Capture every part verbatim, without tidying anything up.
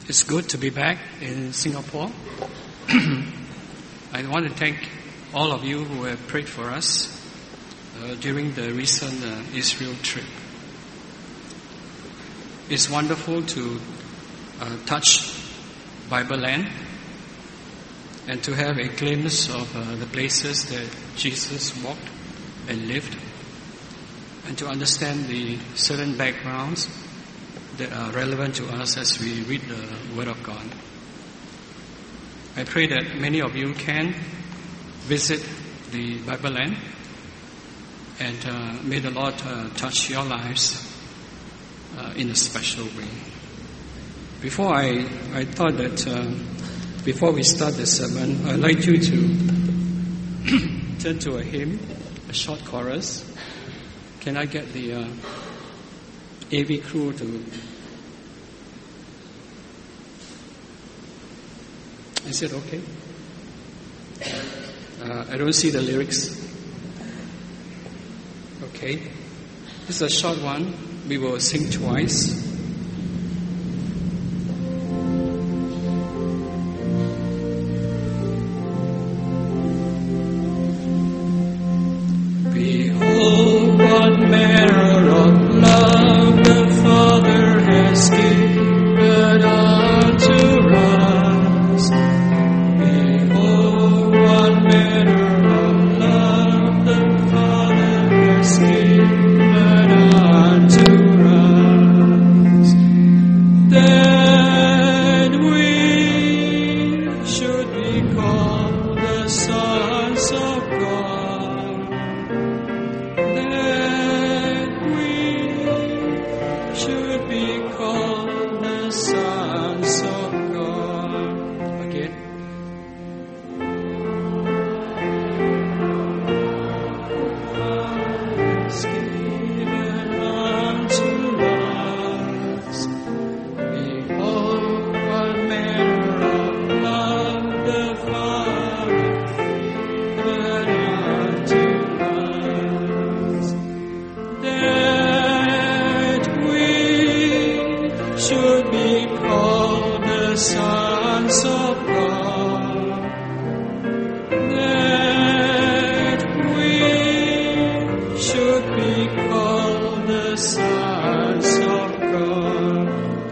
It's good to be back in Singapore. I want to thank all of you who have prayed for us uh, during the recent uh, Israel trip. It's wonderful to uh, touch Bible land and to have a glimpse of uh, the places that Jesus walked and lived, and to understand the certain backgrounds that are relevant to us as we read the Word of God. I pray that many of you can visit the Bible land, and uh, may the Lord uh, touch your lives uh, in a special way. Before I, I thought that uh, before we start the sermon, I'd like you to turn to a hymn, a short chorus. Can I get the uh, A V crew to... Is it okay? Uh, I don't see the lyrics. Okay. This is a short one. We will sing twice. Behold, what manner of love the Father has given unto us. Behold, what manner of love the Father has given unto us, that we should be called the sons of God, that we should be called the sons of God. Again. Has given unto us. Behold, what manner of love the Father given unto us, that we should be called the sons of God, that we should be called the sons of God.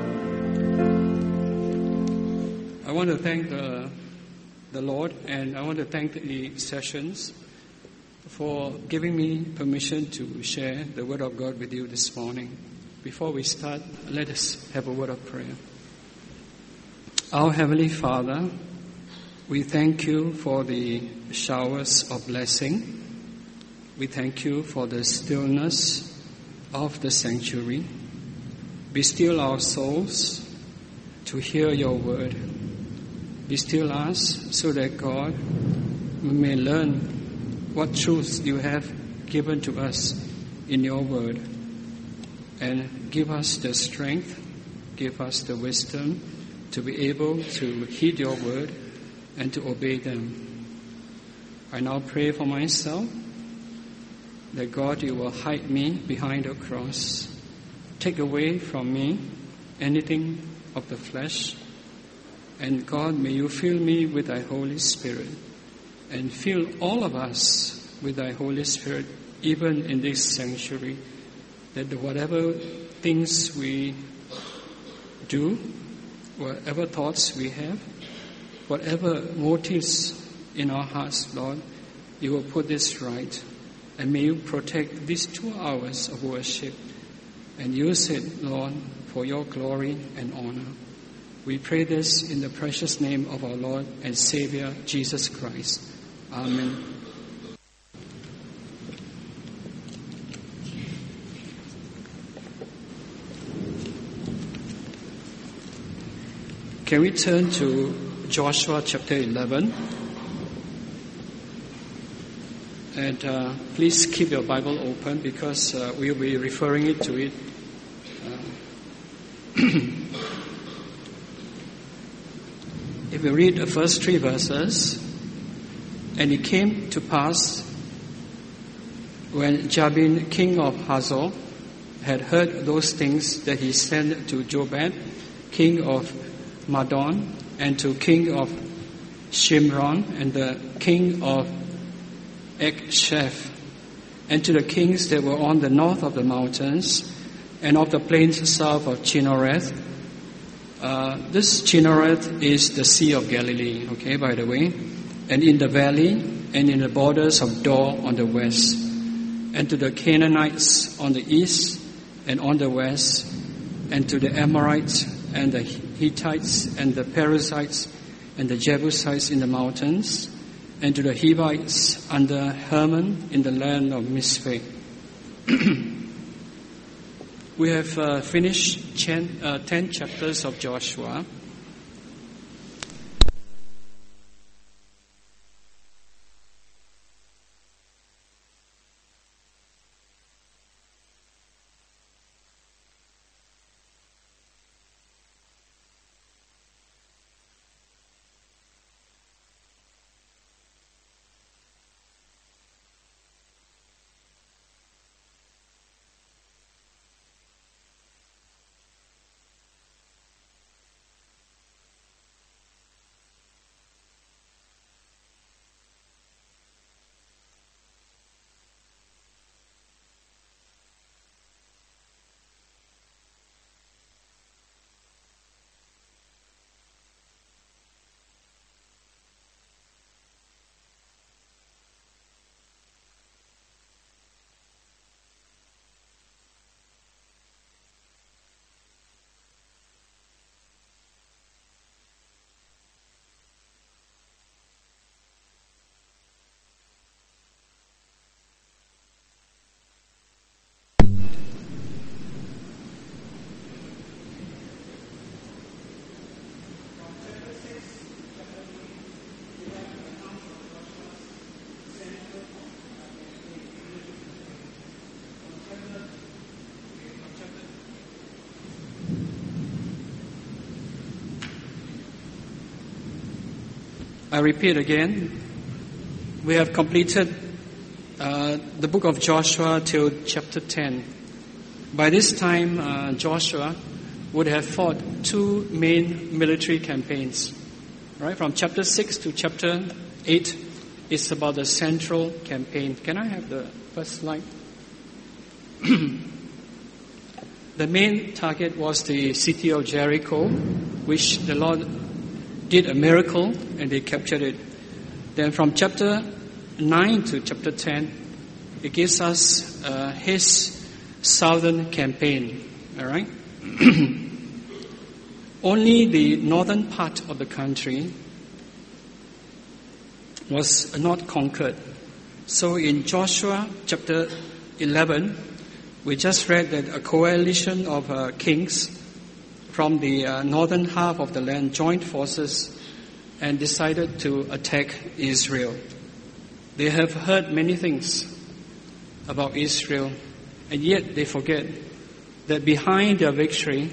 I want to thank the, the Lord, and I want to thank the sessions for giving me permission to share the Word of God with you this morning. Before we start, let us have a word of prayer. Our Heavenly Father, we thank you for the showers of blessing. We thank you for the stillness of the sanctuary. Be still our souls to hear your word. Be still us so that, God, we may learn what truths you have given to us in your word. And give us the strength, give us the wisdom to be able to heed your word and to obey them. I now pray for myself that, God, you will hide me behind the cross. Take away from me anything of the flesh. And God, may you fill me with thy Holy Spirit, and fill all of us with thy Holy Spirit, even in this sanctuary, that whatever things we do, whatever thoughts we have, whatever motives in our hearts, Lord, you will put this right. And may you protect these two hours of worship and use it, Lord, for your glory and honor. We pray this in the precious name of our Lord and Savior, Jesus Christ. Amen. Can we turn to Joshua chapter eleven? And uh, please keep your Bible open, because uh, we'll be referring it to it. Uh, if we read the first three verses, and it came to pass when Jabin, king of Hazor, had heard those things, that he sent to Jobab, king of Madon, and to king of Shimron, and the king of Eksheph, and to the kings that were on the north of the mountains, and of the plains south of Chinnereth. Uh, this Chinnereth is the Sea of Galilee, okay, by the way, and in the valley, and in the borders of Dor on the west, and to the Canaanites on the east and on the west, and to the Amorites and the Hittites and the Perizzites and the Jebusites in the mountains, and to the Hivites under Hermon in the land of Mizpeh. We have uh, finished ten, uh, ten chapters of Joshua. I repeat again, we have completed uh, the book of Joshua till chapter ten. By this time, uh, Joshua would have fought two main military campaigns. Right, from chapter six to chapter eight is about the central campaign. Can I have the first slide? The main target was the city of Jericho, which the Lord did a miracle and they captured it. Then from chapter nine to chapter ten, it gives us uh, his southern campaign. All right? Only the northern part of the country was not conquered. So in Joshua chapter eleven, we just read that a coalition of uh, kings from the uh, northern half of the land joined forces and decided to attack Israel. They have heard many things about Israel, and yet they forget that behind their victory,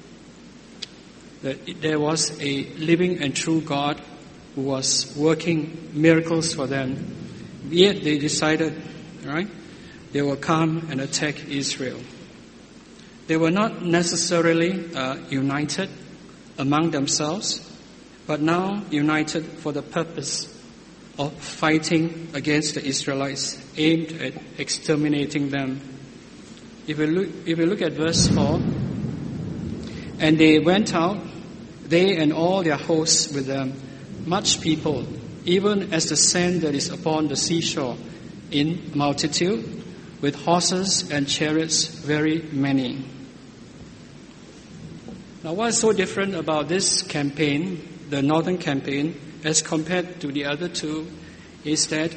that there was a living and true God who was working miracles for them. Yet they decided, right, they will come and attack Israel. They were not necessarily uh, united among themselves, but now united for the purpose of fighting against the Israelites, aimed at exterminating them. If we look, if we look at verse four, and they went out, they and all their hosts with them, much people, even as the sand that is upon the seashore, in multitude, with horses and chariots very many. Now, what is so different about this campaign, the northern campaign, as compared to the other two, is that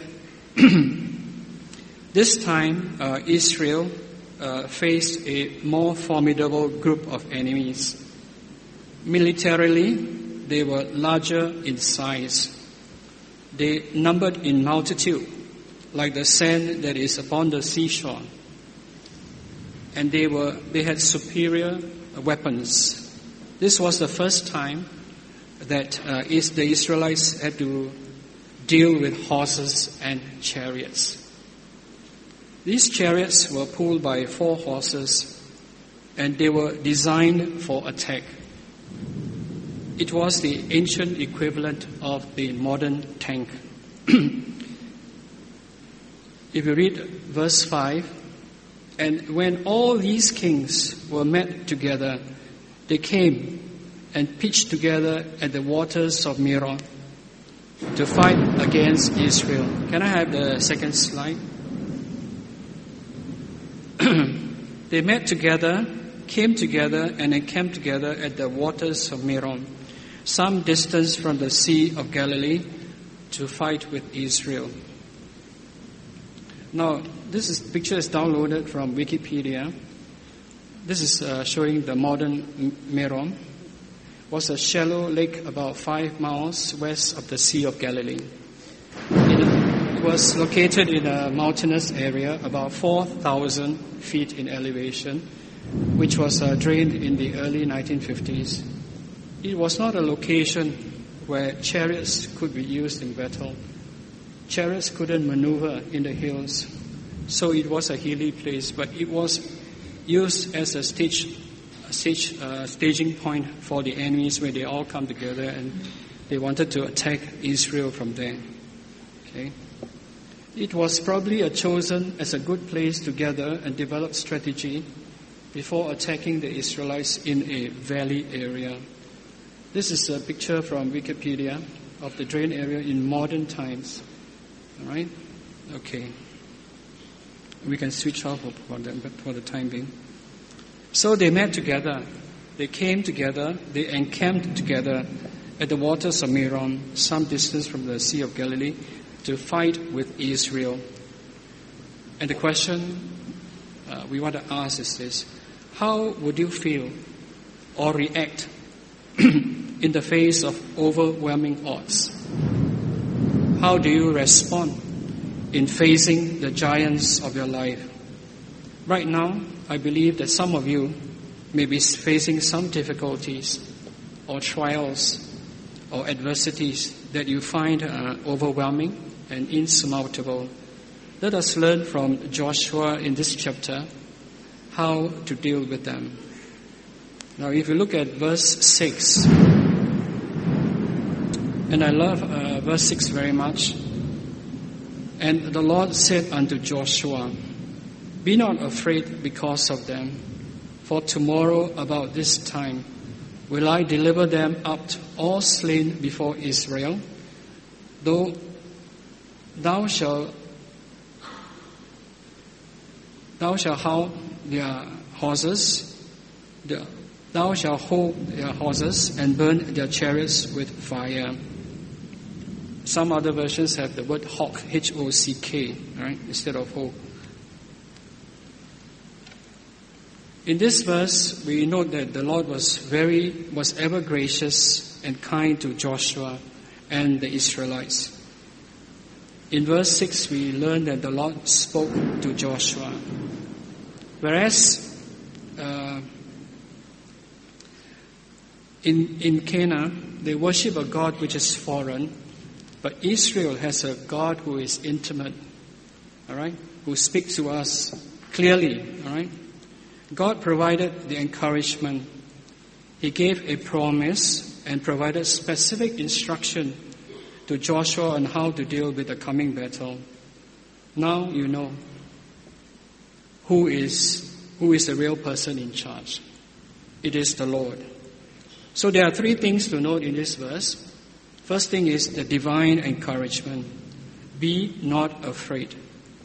this time uh, Israel uh, faced a more formidable group of enemies. Militarily, they were larger in size. They numbered in multitude, like the sand that is upon the seashore. And they were they had superior weapons. This was the first time that uh, is the Israelites had to deal with horses and chariots. These chariots were pulled by four horses, and they were designed for attack. It was the ancient equivalent of the modern tank. If you read verse five, and when all these kings were met together, they came and pitched together at the waters of Merom to fight against Israel. Can I have the second slide? They met together, came together, and encamped together at the waters of Merom, some distance from the Sea of Galilee, to fight with Israel. Now, this is, picture is downloaded from Wikipedia. This is uh, showing the modern Merom. It was a shallow lake about five miles west of the Sea of Galilee. It, it was located in a mountainous area, about four thousand feet in elevation, which was uh, drained in the early nineteen fifties. It was not a location where chariots could be used in battle. Chariots couldn't maneuver in the hills, so it was a hilly place, but it was used as a stage, a stage uh, staging point for the enemies where they all come together and they wanted to attack Israel from there. Okay. It was probably a chosen as a good place to gather and develop strategy before attacking the Israelites in a valley area. This is a picture from Wikipedia of the drain area in modern times. All right? Okay. We can switch off for the, for the time being. So they met together. They came together. They encamped together at the waters of Merom, some distance from the Sea of Galilee, to fight with Israel. And the question uh, we want to ask is this: how would you feel or react in the face of overwhelming odds? How do you respond in facing the giants of your life? Right now, I believe that some of you may be facing some difficulties or trials or adversities that you find uh, overwhelming and insurmountable. Let us learn from Joshua in this chapter how to deal with them. Now, if you look at verse six, and I love uh, verse six very much. And the Lord said unto Joshua, be not afraid because of them, for tomorrow about this time will I deliver them up all slain before Israel, though thou shalt thou shalt hold their horses, the, thou shalt hold their horses and burn their chariots with fire. Some other versions have the word hawk, H O C K, right, instead of hope. In this verse, we note that the Lord was very, was ever gracious and kind to Joshua and the Israelites. In verse six, we learn that the Lord spoke to Joshua. Whereas uh, in, in Canaan, they worship a God which is foreign, but Israel has a God who is intimate, all right, who speaks to us clearly, all right. God provided the encouragement. He gave a promise and provided specific instruction to Joshua on how to deal with the coming battle. Now you know who is who is the real person in charge. It is the Lord. So there are three things to note in this verse. First thing is the divine encouragement. Be not afraid.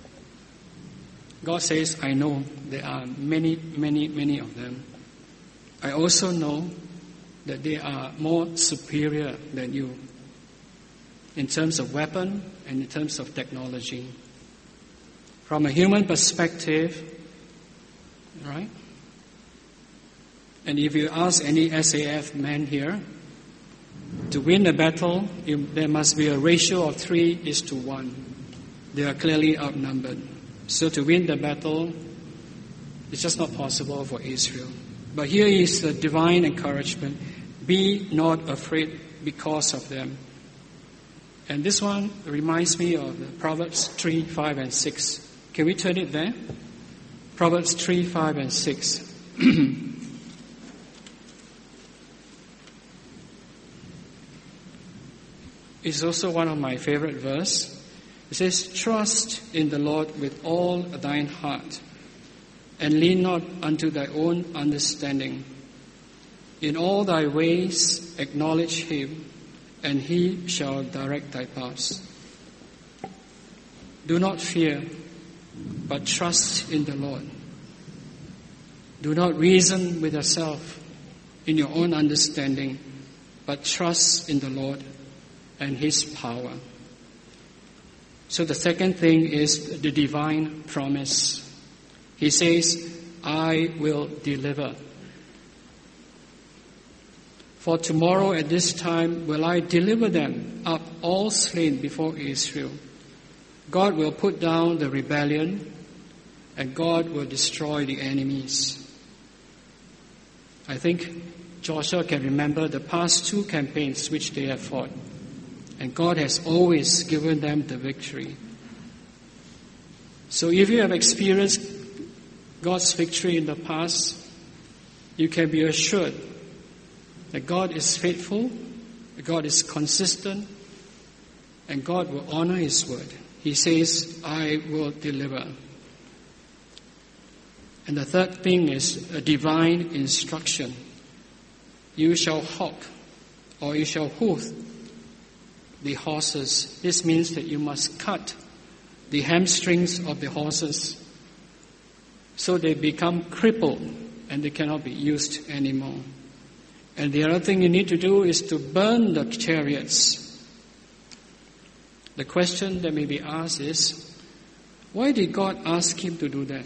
God says, I know there are many, many, many of them. I also know that they are more superior than you in terms of weapon and in terms of technology. From a human perspective, right? And if you ask any S A F man here, to win a battle, you, there must be a ratio of three is to one. They are clearly outnumbered. So to win the battle, it's just not possible for Israel. But here is the divine encouragement. Be not afraid because of them. And this one reminds me of the Proverbs three, five, and six. Can we turn it there? Proverbs three, five, and six. is also one of my favorite verses. It says, "Trust in the Lord with all thine heart, and lean not unto thy own understanding. In all thy ways acknowledge him, and he shall direct thy paths." Do not fear, but trust in the Lord. Do not reason with yourself in your own understanding, but trust in the Lord and his power. So the second thing is the divine promise. He says, "I will deliver. For tomorrow at this time will I deliver them up all slain before Israel. God will put down the rebellion, and God will destroy the enemies." I think Joshua can remember the past two campaigns which they have fought, and God has always given them the victory. So if you have experienced God's victory in the past, you can be assured that God is faithful, that God is consistent, and God will honor his word. He says, "I will deliver." And the third thing is a divine instruction. "You shall hawk," or "you shall hoof the horses." This means that you must cut the hamstrings of the horses so they become crippled and they cannot be used anymore. And the other thing you need to do is to burn the chariots. The question that may be asked is, why did God ask him to do that?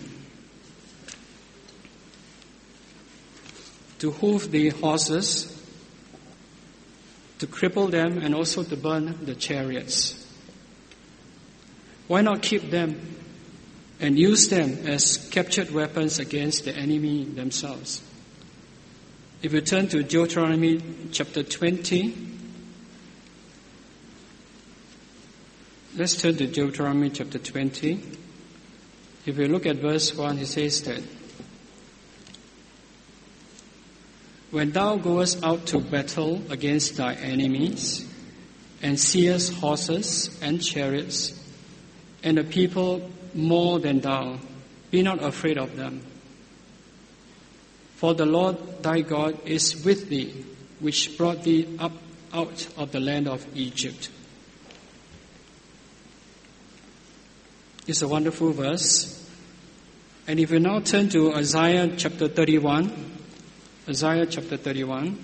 To hoof the horses, to cripple them, and also to burn the chariots. Why not keep them and use them as captured weapons against the enemy themselves? If you turn to Deuteronomy chapter twenty, let's turn to Deuteronomy chapter twenty. If you look at verse one, he says that, "When thou goest out to battle against thy enemies, and seest horses and chariots, and a people more than thou, be not afraid of them. For the Lord thy God is with thee, which brought thee up out of the land of Egypt." It's a wonderful verse. And if you now turn to Isaiah chapter thirty-one, Isaiah chapter thirty-one.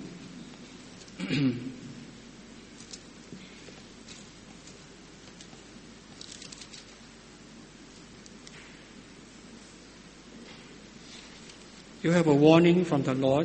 You have a warning from the Lord.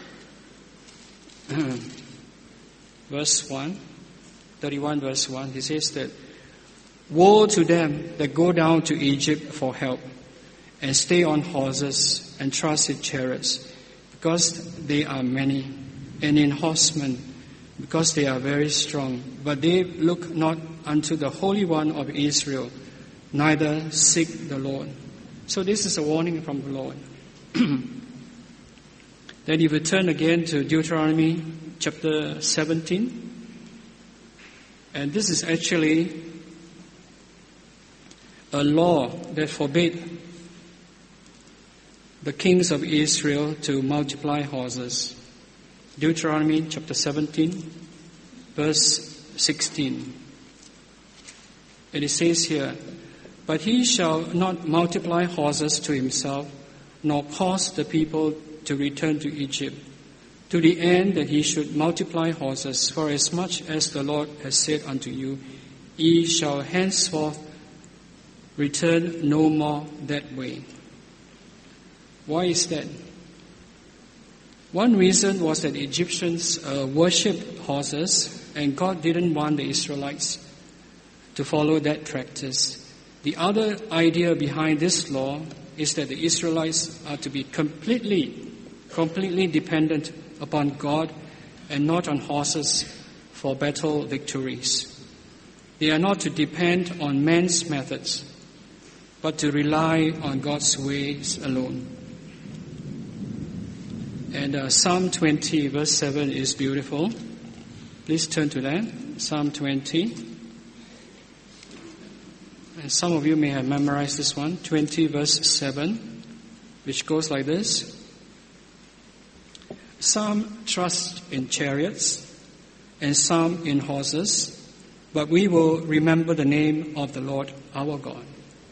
Verse one, thirty-one verse one, he says that, "Woe to them that go down to Egypt for help, and stay on horses, and trust in chariots, because they are many, and in horsemen, because they are very strong. But they look not unto the Holy One of Israel, neither seek the Lord." So this is a warning from the Lord. Then if you turn again to Deuteronomy chapter seventeen, and this is actually a law that forbade the kings of Israel to multiply horses. Deuteronomy chapter seventeen, verse sixteen. And it says here, "But he shall not multiply horses to himself, nor cause the people to return to Egypt, to the end that he should multiply horses. For as much as the Lord has said unto you, ye shall henceforth return no more that way." Why is that? One reason was that the Egyptians uh, worshipped horses, and God didn't want the Israelites to follow that practice. The other idea behind this law is that the Israelites are to be completely, completely dependent upon God and not on horses for battle victories. They are not to depend on man's methods, but to rely on God's ways alone. And uh, Psalm twenty verse seven is beautiful. Please turn to that. Psalm twenty. And some of you may have memorized this one, twenty verse seven, which goes like this. Some trust in chariots and some in horses, but we will remember the name of the Lord our God.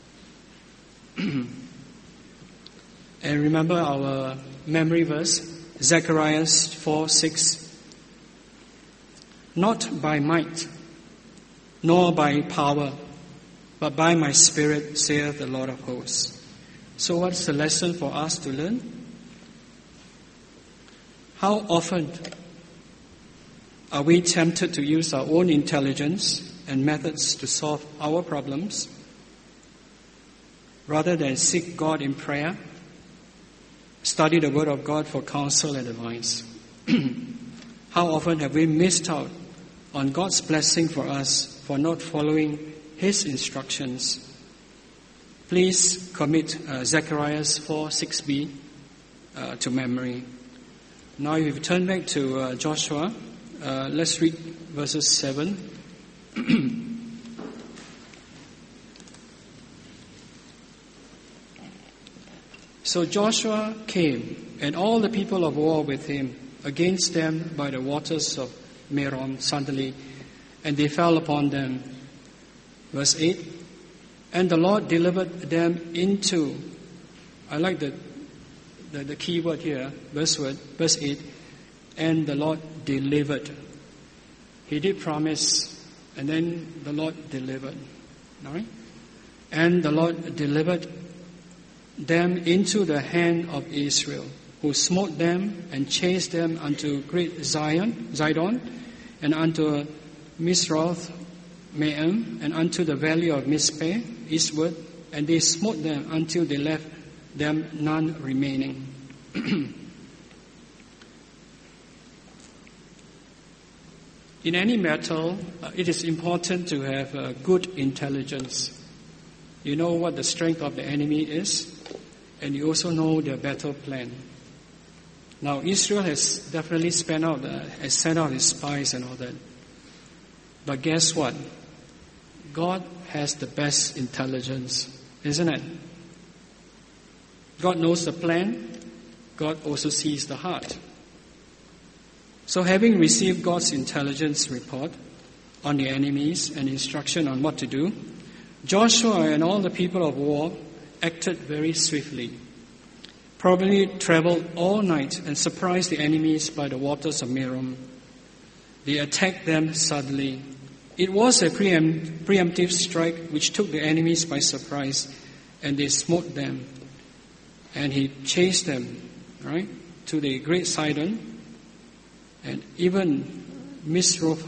And remember our memory verse, Zechariah four six. Not by might, nor by power, but by my Spirit, saith the Lord of hosts. So what's the lesson for us to learn? How often are we tempted to use our own intelligence and methods to solve our problems rather than seek God in prayer, study the Word of God for counsel and advice? How often have we missed out on God's blessing for us for not following His instructions? Please commit uh, Zechariah four six b uh, to memory. Now if you turn back to uh, Joshua, uh, let's read verses seven. So Joshua came, and all the people of war with him, against them by the waters of Merom suddenly, and they fell upon them. Verse eight, and the Lord delivered them into, I like the, the, the key word here, verse, word, verse eight, and the Lord delivered. He did promise, and then the Lord delivered. All right? And the Lord delivered them into the hand of Israel, who smote them and chased them unto great Zion, Zidon, and unto Misroth Maim, and unto the valley of Mizpeh, eastward, and they smote them until they left them none remaining. In any battle, uh, it is important to have uh, good intelligence. You know what the strength of the enemy is, and you also know their battle plan. Now, Israel has definitely spent out, uh, has sent out his spies and all that. But guess what? God has the best intelligence, isn't it? God knows the plan. God also sees the heart. So having received God's intelligence report on the enemies and instruction on what to do, Joshua and all the people of war acted very swiftly. Probably traveled all night and surprised the enemies by the waters of Merom. They attacked them suddenly. It was a preempt, preemptive strike which took the enemies by surprise, and they smote them. And he chased them, right, to the great Sidon, and even Misrephoth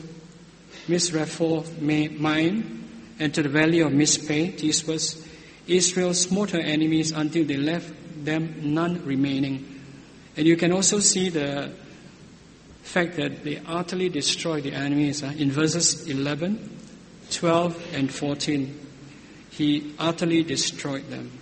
Maim, and to the valley of Mizpeh, eastward. Israel smote her enemies until they left them none remaining. And you can also see the fact that they utterly destroyed the enemies. Uh, in verses eleven, twelve, and fourteen, he utterly destroyed them.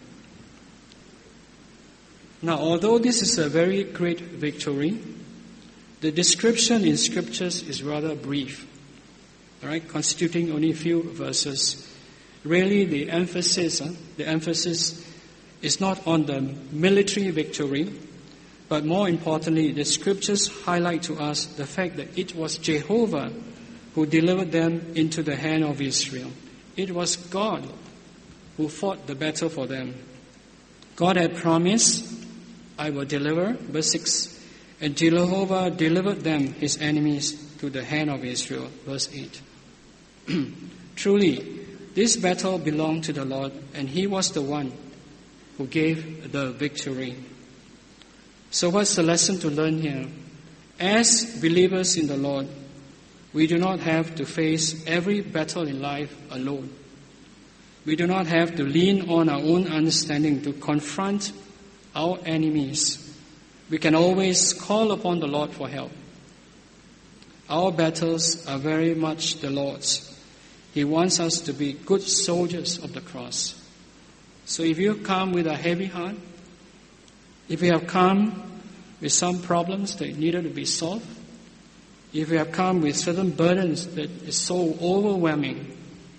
Now, although this is a very great victory, the description in scriptures is rather brief, all right, constituting only a few verses. Really, the emphasis, uh, the emphasis is not on the military victory, but more importantly, the scriptures highlight to us the fact that it was Jehovah who delivered them into the hand of Israel. It was God who fought the battle for them. God had promised, I will deliver, verse six, and Jehovah delivered them, his enemies, to the hand of Israel, verse eight. Truly, this battle belonged to the Lord, and he was the one who gave the victory. So what's the lesson to learn here? As believers in the Lord, we do not have to face every battle in life alone. We do not have to lean on our own understanding to confront our enemies. We can always call upon the Lord for help. Our battles are very much the Lord's. He wants us to be good soldiers of the cross. So if you come with a heavy heart, if you have come with some problems that needed to be solved, If you have come with certain burdens that is so overwhelming,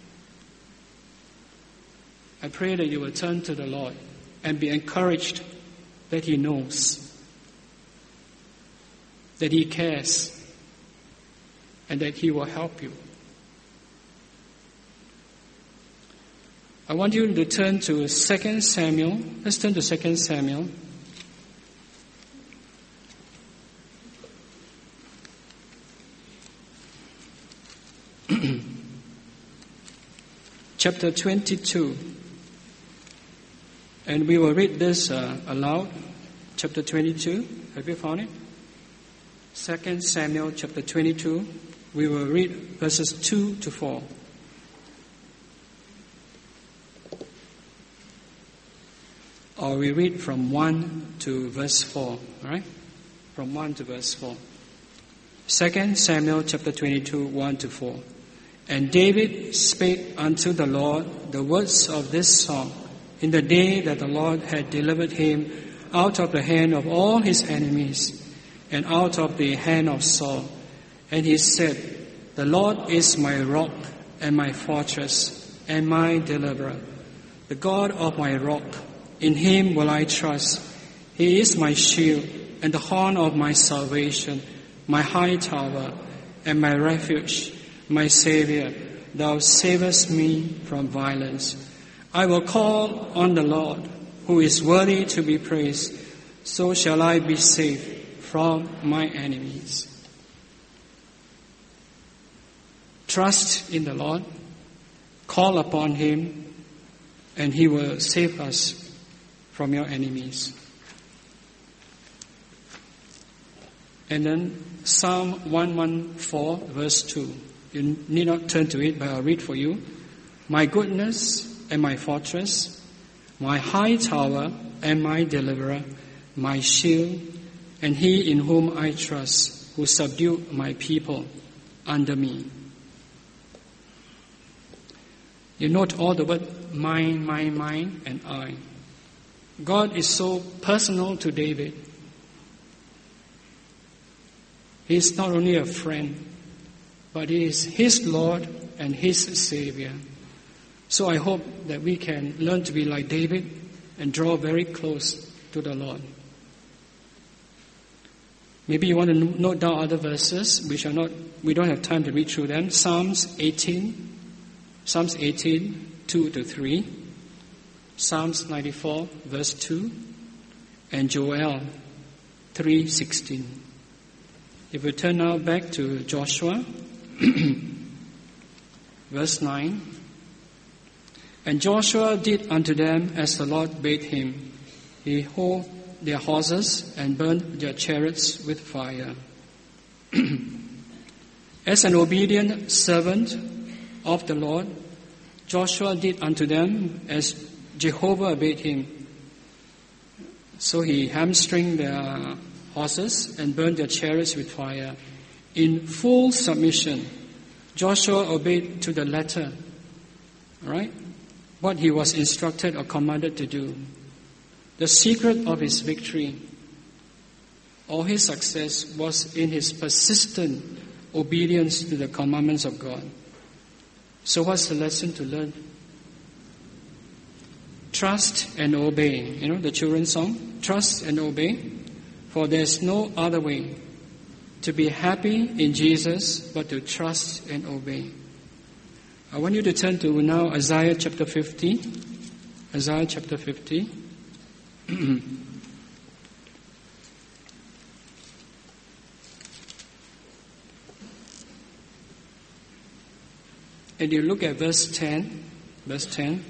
I pray that you will turn to the Lord and be encouraged that He knows, that He cares, and that He will help you. I want you to turn to Second Samuel. Let's turn to Second Samuel. Chapter twenty-two. And we will read this uh, aloud. Chapter twenty-two. Have you found it? Second Samuel chapter twenty-two. We will read verses two to four. Or we read from one to verse four. All right? From one to verse four. Second Samuel chapter twenty-two, one to four. And David spake unto the Lord the words of this song in the day that the Lord had delivered him out of the hand of all his enemies and out of the hand of Saul. And he said, The Lord is my rock and my fortress and my deliverer, the God of my rock. In Him will I trust. He is my shield and the horn of my salvation, my high tower and my refuge, my Savior. Thou savest me from violence. I will call on the Lord, who is worthy to be praised. So shall I be saved from my enemies. Trust in the Lord. Call upon Him, and He will save us from your enemies. And then Psalm one fourteen, verse two. You need not turn to it, but I'll read for you. My goodness and my fortress, my high tower and my deliverer, my shield, and He in whom I trust, who subdued my people under me. You note all the word mine, mine, mine, and I. God is so personal to David. He is not only a friend, but He is his Lord and his Savior. So I hope that we can learn to be like David and draw very close to the Lord. Maybe you want to note down other verses. We shall not. We don't have time to read through them. Psalms eighteen, Psalms eighteen, two to three. Psalms ninety-four, verse two, and Joel three sixteen. If we turn now back to Joshua, verse nine. And Joshua did unto them as the Lord bade him. He hove their horses and burned their chariots with fire. As an obedient servant of the Lord, Joshua did unto them as Jehovah bade him. So he hamstringed their horses and burned their chariots with fire. In full submission, Joshua obeyed to the letter, right? What he was instructed or commanded to do. The secret of his victory or his success was in his persistent obedience to the commandments of God. So what's the lesson to learn? Trust and obey. You know the children's song? Trust and obey. For there's no other way to be happy in Jesus but to trust and obey. I want you to turn to now Isaiah chapter fifty. Isaiah chapter fifty. And you look at verse ten. Verse ten.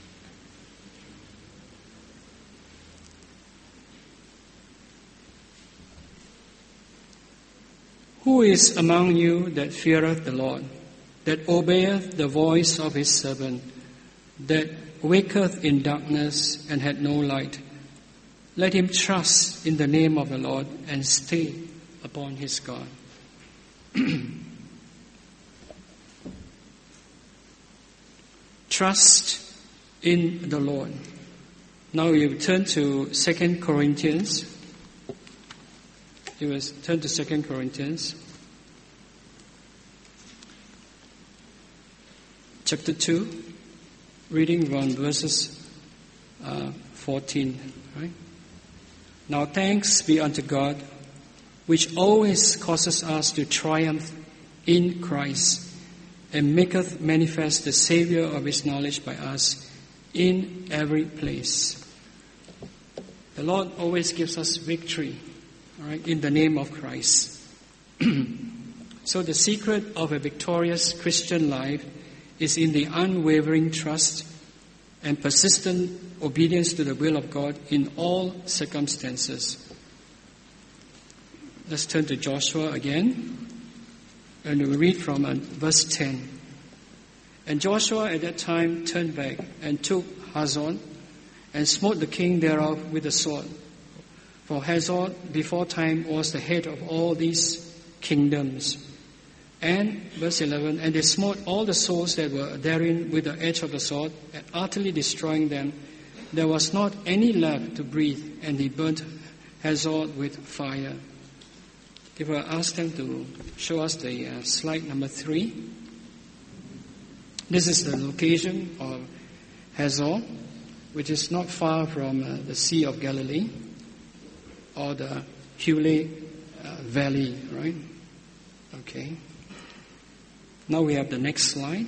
Who is among you that feareth the Lord, that obeyeth the voice of his servant, that waketh in darkness and had no light? Let him trust in the name of the Lord and stay upon his God. Trust in the Lord. Now you turn to Second Corinthians. You will turn to Second Corinthians. chapter two, reading from verses uh, fourteen. Right? Now thanks be unto God, which always causes us to triumph in Christ, and maketh manifest the Saviour of his knowledge by us in every place. The Lord always gives us victory, all right, in the name of Christ. So the secret of a victorious Christian life is in the unwavering trust and persistent obedience to the will of God in all circumstances. Let's turn to Joshua again, and we'll read from uh, verse ten. And Joshua at that time turned back and took Hazor, and smote the king thereof with the sword. For Hazor before time was the head of all these kingdoms. And, verse eleven, and they smote all the souls that were therein with the edge of the sword, and utterly destroying them. There was not any left to breathe, and he burnt Hazor with fire. If I ask them to show us the uh, slide number three. This is the location of Hazor, which is not far from uh, the Sea of Galilee or the Hule uh, Valley, right? Okay. Now we have the next slide.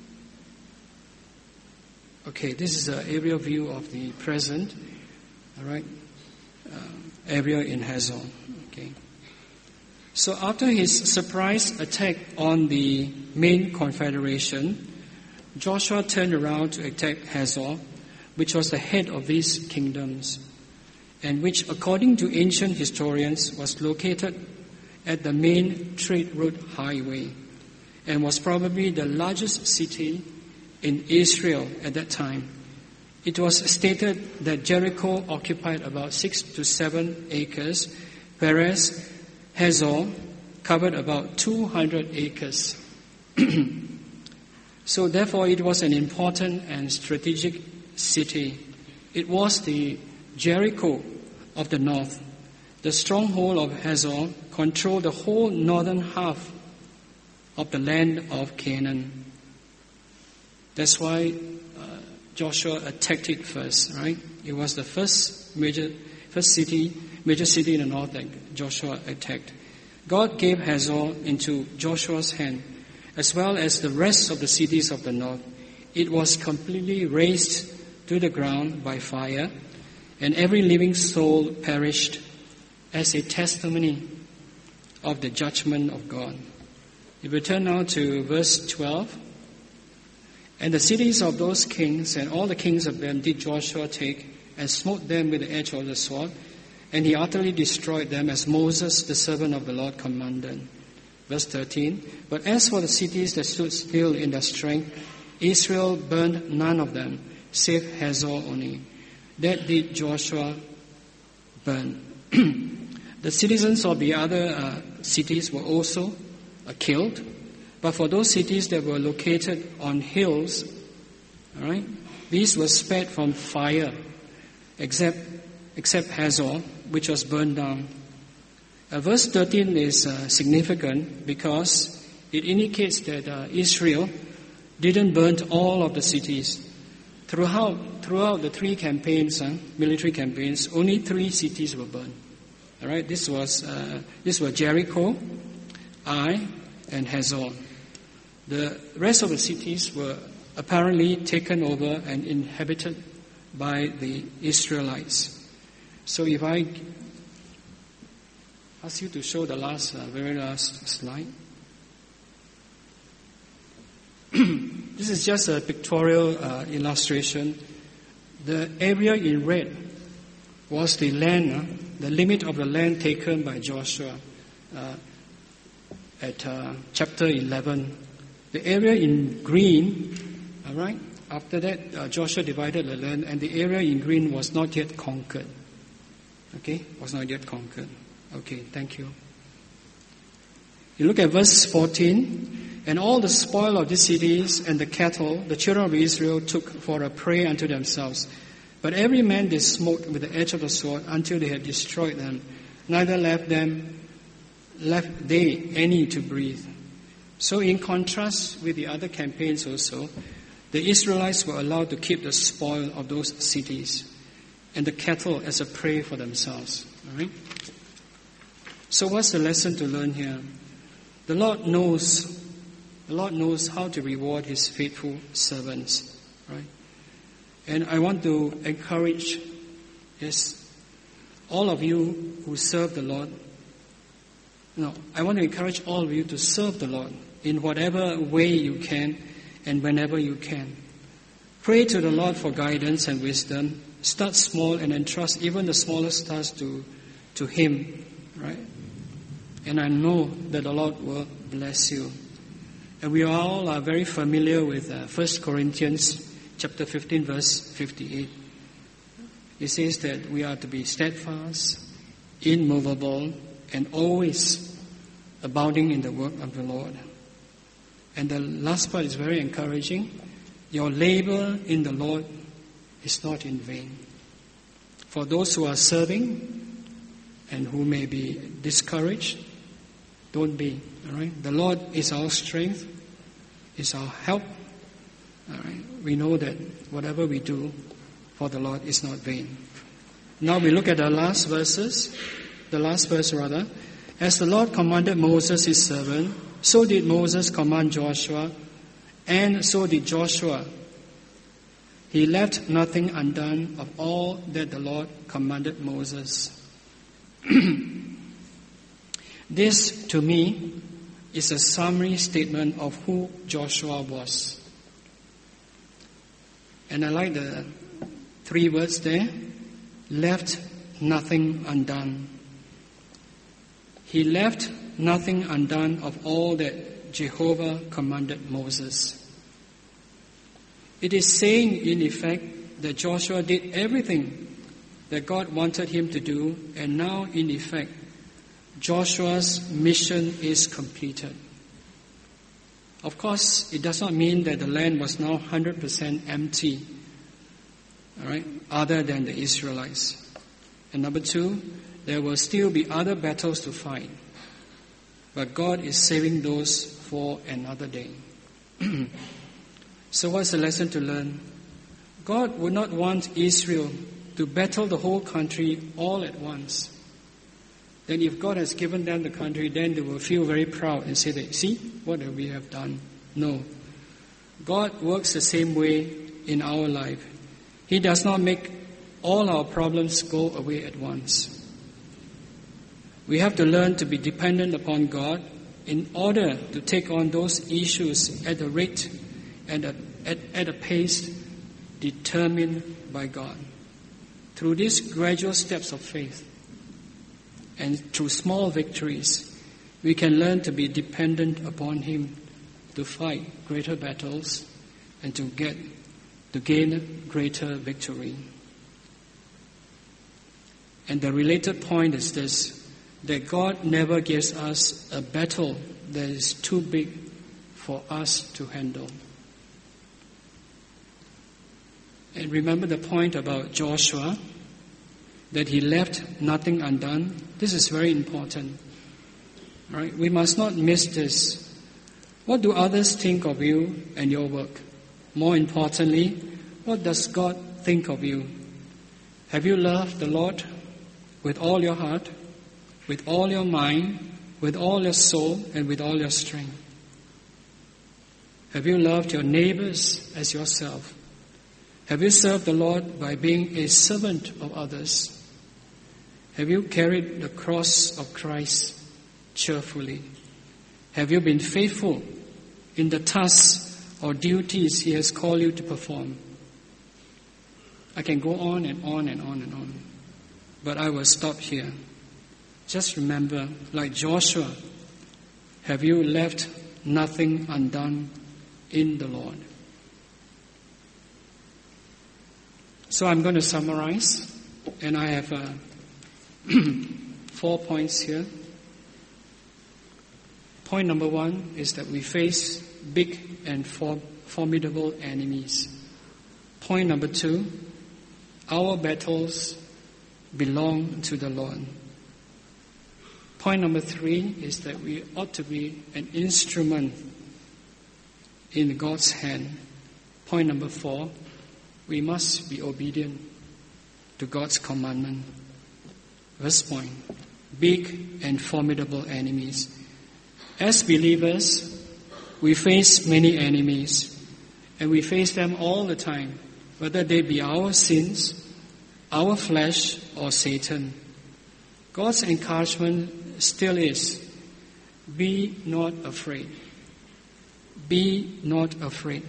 Okay, this is an aerial view of the present, all right, uh, area in Hazor. Okay. So after his surprise attack on the main confederation, Joshua turned around to attack Hazor, which was the head of these kingdoms, and which, according to ancient historians, was located at the main trade route highway, and was probably the largest city in Israel at that time. It was stated that Jericho occupied about six to seven acres, whereas Hazor covered about two hundred acres. So therefore it was an important and strategic city. It was the Jericho of the north. The stronghold of Hazor controlled the whole northern half of the land of Canaan. That's why uh, Joshua attacked it first, right? It was the first major, first city, major city in the north that Joshua attacked. God gave Hazor into Joshua's hand, as well as the rest of the cities of the north. It was completely razed to the ground by fire, and every living soul perished as a testimony of the judgment of God. If we turn now to verse twelve, and the cities of those kings and all the kings of them did Joshua take, and smote them with the edge of the sword, and he utterly destroyed them as Moses, the servant of the Lord, commanded. Verse thirteen, but as for the cities that stood still in their strength, Israel burned none of them, save Hazor only. That did Joshua burn. The citizens of the other uh, cities were also uh, killed, but for those cities that were located on hills, all right, these were spared from fire, except except Hazor, which was burned down. Uh, verse thirteen is uh, significant because it indicates that uh, Israel didn't burn all of the cities. Throughout throughout the three campaigns, uh, military campaigns, only three cities were burned. All right, this was uh, this were Jericho, Ai, and Hazor. The rest of the cities were apparently taken over and inhabited by the Israelites. So if I ask you to show the last, uh, very last slide. This is just a pictorial uh, illustration. The area in red was the land, uh, the limit of the land taken by Joshua uh, at uh, chapter eleven. The area in green, all right, after that uh, Joshua divided the land, and the area in green was not yet conquered. Okay, was not yet conquered. Okay, thank you. You look at verse fourteen. And all the spoil of the cities and the cattle the children of Israel took for a prey unto themselves. But every man they smote with the edge of the sword until they had destroyed them. Neither left them, left they any to breathe. So in contrast with the other campaigns also, the Israelites were allowed to keep the spoil of those cities and the cattle as a prey for themselves. All right? So what's the lesson to learn here? The Lord knows, the Lord knows how to reward His faithful servants, right? And I want to encourage, yes, all of you who serve the Lord. No, I want to encourage all of you to serve the Lord in whatever way you can and whenever you can. Pray to the Lord for guidance and wisdom. Start small and entrust even the smallest task to, to Him, right? And I know that the Lord will bless you. And we all are very familiar with uh, First Corinthians chapter fifteen, verse fifty-eight. It says that we are to be steadfast, immovable, and always abounding in the work of the Lord. And the last part is very encouraging. Your labor in the Lord is not in vain. For those who are serving and who may be discouraged, don't be. All right? The Lord is our strength, is our help. All right? We know that whatever we do for the Lord is not vain. Now we look at the last verses. The last verse rather. As the Lord commanded Moses his servant, so did Moses command Joshua, and so did Joshua. He left nothing undone of all that the Lord commanded Moses. This, to me, is a summary statement of who Joshua was. And I like the three words there. Left nothing undone. He left nothing undone of all that Jehovah commanded Moses. It is saying, in effect, that Joshua did everything that God wanted him to do, and now, in effect, Joshua's mission is completed. Of course, it does not mean that the land was now one hundred percent empty, all right, other than the Israelites. And number two, there will still be other battles to fight. But God is saving those for another day. So what's the lesson to learn? God would not want Israel to battle the whole country all at once. Then if God has given them the country, then they will feel very proud and say that, see what we have done. No. God works the same way in our life. He does not make all our problems go away at once. We have to learn to be dependent upon God in order to take on those issues at a rate and at, at, at a pace determined by God. Through these gradual steps of faith and through small victories, we can learn to be dependent upon Him to fight greater battles and to get to gain greater victory. And the related point is this, that God never gives us a battle that is too big for us to handle. And remember the point about Joshua, that he left nothing undone. This is very important. All right? We must not miss this. What do others think of you and your work? More importantly, what does God think of you? Have you loved the Lord with all your heart, with all your mind, with all your soul, and with all your strength? Have you loved your neighbors as yourself? Have you served the Lord by being a servant of others? Have you carried the cross of Christ cheerfully? Have you been faithful in the tasks or duties He has called you to perform? I can go on and on and on and on, but I will stop here. Just remember, like Joshua, have you left nothing undone in the Lord? So I'm going to summarize, and I have uh, four points here. Point number one is that we face big and for, formidable enemies. Point number two, our battles belong to the Lord. Point number three is that we ought to be an instrument in God's hand. Point number four, we must be obedient to God's commandment. First point, big and formidable enemies. As believers, we face many enemies, and we face them all the time, whether they be our sins, our flesh, or Satan. God's encouragement still is, be not afraid. Be not afraid.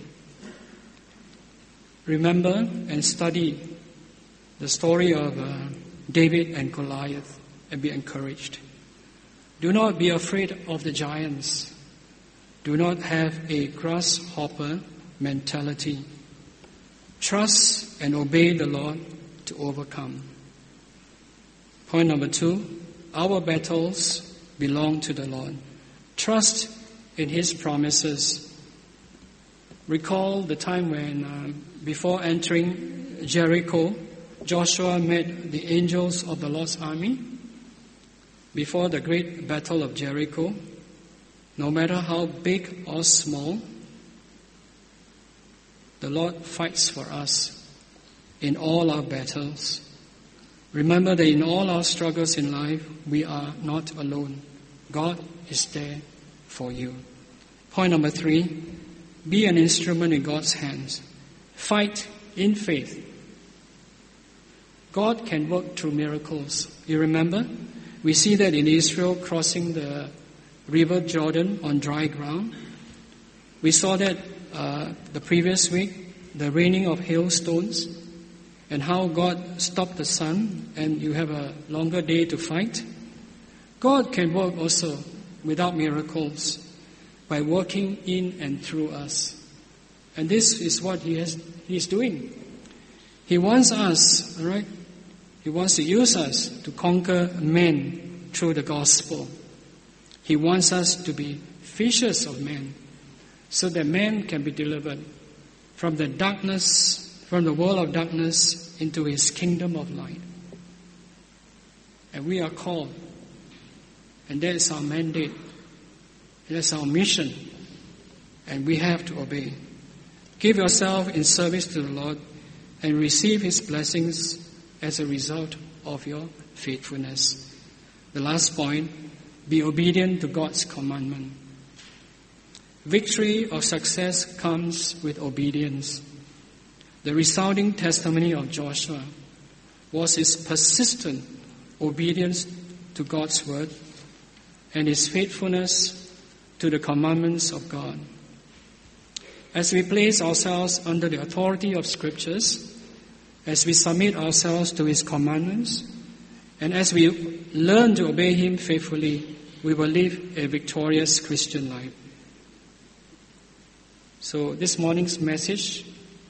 Remember and study the story of uh, David and Goliath and be encouraged. Do not be afraid of the giants. Do not have a grasshopper mentality. Trust and obey the Lord to overcome. Point number two, our battles belong to the Lord. Trust in His promises. Recall the time when, uh, before entering Jericho, Joshua met the angels of the Lord's army. Before the great battle of Jericho, no matter how big or small, the Lord fights for us in all our battles. Remember that in all our struggles in life, we are not alone. God is there for you. Point number three, be an instrument in God's hands. Fight in faith. God can work through miracles. You remember? We see that in Israel crossing the river Jordan on dry ground. We saw that uh, the previous week, the raining of hailstones, and how God stopped the sun and you have a longer day to fight. God can work also without miracles by working in and through us. And this is what He has, He is doing. He wants us, all right? He wants to use us to conquer men through the gospel. He wants us to be fishers of men so that men can be delivered from the darkness, from the world of darkness into His kingdom of light. And we are called. And that is our mandate. That's our mission. And we have to obey. Give yourself in service to the Lord and receive His blessings as a result of your faithfulness. The last point, be obedient to God's commandment. Victory or success comes with obedience. The resounding testimony of Joshua was his persistent obedience to God's word and his faithfulness to the commandments of God. As we place ourselves under the authority of Scriptures, as we submit ourselves to His commandments, and as we learn to obey Him faithfully, we will live a victorious Christian life. So this morning's message,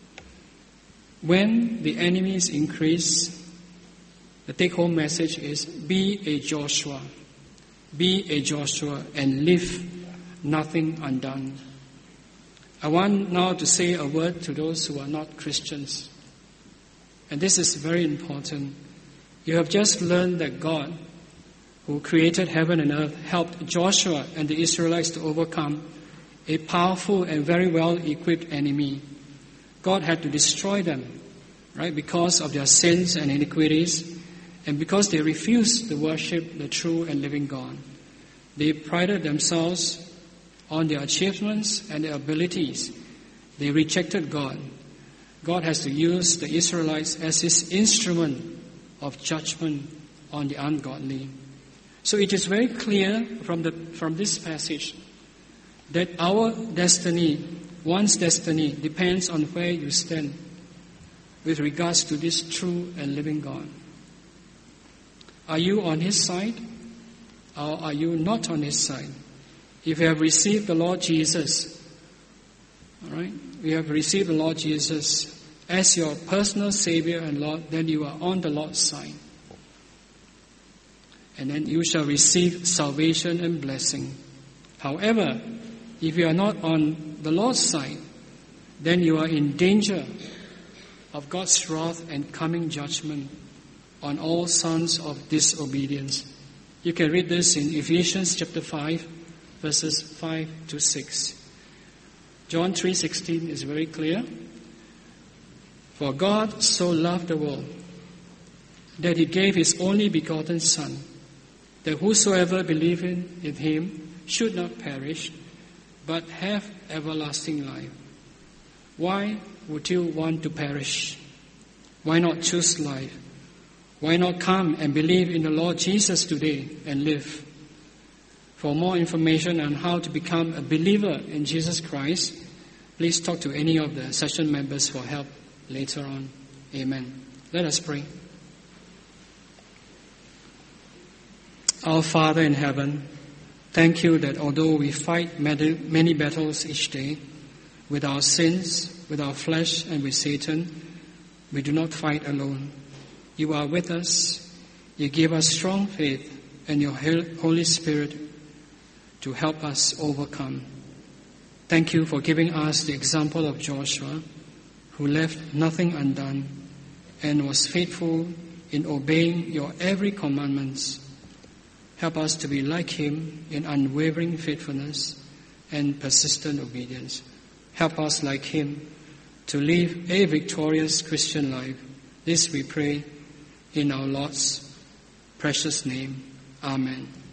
when the enemies increase, the take-home message is, be a Joshua. Be a Joshua and leave nothing undone. I want now to say a word to those who are not Christians. And this is very important. You have just learned that God, who created heaven and earth, helped Joshua and the Israelites to overcome a powerful and very well-equipped enemy. God had to destroy them, right, because of their sins and iniquities, and because they refused to worship the true and living God. They prided themselves on their achievements and their abilities. They rejected God. God has to use the Israelites as His instrument of judgment on the ungodly. So it is very clear from the from this passage that our destiny, one's destiny, depends on where you stand with regards to this true and living God. Are you on His side, or are you not on His side? If you have received the Lord Jesus, all right, you have received the Lord Jesus as your personal Savior and Lord, then you are on the Lord's side. And then you shall receive salvation and blessing. However, if you are not on the Lord's side, then you are in danger of God's wrath and coming judgment on all sons of disobedience. You can read this in Ephesians chapter five, verses five to six. John three sixteen is very clear. For God so loved the world that he gave his only begotten Son, that whosoever believeth in, in him should not perish, but have everlasting life. Why would you want to perish? Why not choose life? Why not come and believe in the Lord Jesus today and live? For more information on how to become a believer in Jesus Christ, please talk to any of the session members for help later on. Amen. Let us pray. Our Father in heaven, thank you that although we fight many battles each day with our sins, with our flesh, and with Satan, we do not fight alone. You are with us. You give us strong faith and your Holy Spirit to help us overcome. Thank you for giving us the example of Joshua, who left nothing undone and was faithful in obeying your every commandment. Help us to be like him in unwavering faithfulness and persistent obedience. Help us like him to live a victorious Christian life. This we pray in our Lord's precious name. Amen.